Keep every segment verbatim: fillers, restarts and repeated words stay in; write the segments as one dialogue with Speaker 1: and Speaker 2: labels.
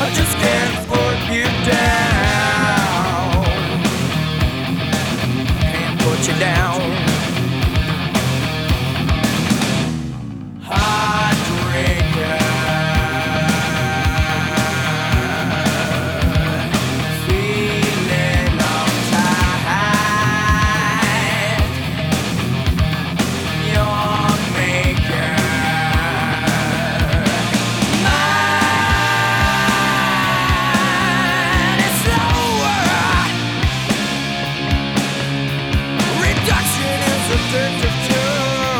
Speaker 1: just can't put you down. Can't put you down. Heartbreaker, feeling uptight. Your maker, mine is slower. Reduction is addictive too.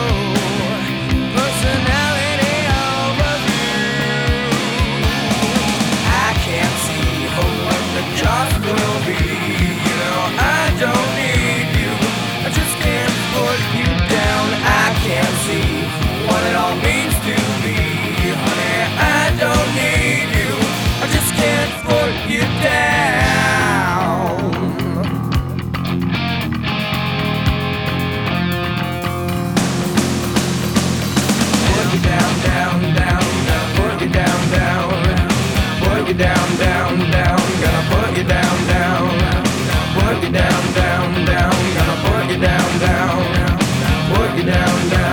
Speaker 1: Personality overview. I can't see what the cost will be. You know I don't need you. I just can't put you down. I can't see what it all means to me, honey. I don't need you. I just can't put you down. Put you down, down, down, down. Put you down, down. Put you down, down, down. Gonna put you down, down. Put you down, down, down. Gonna put you down, down. Put you down, down.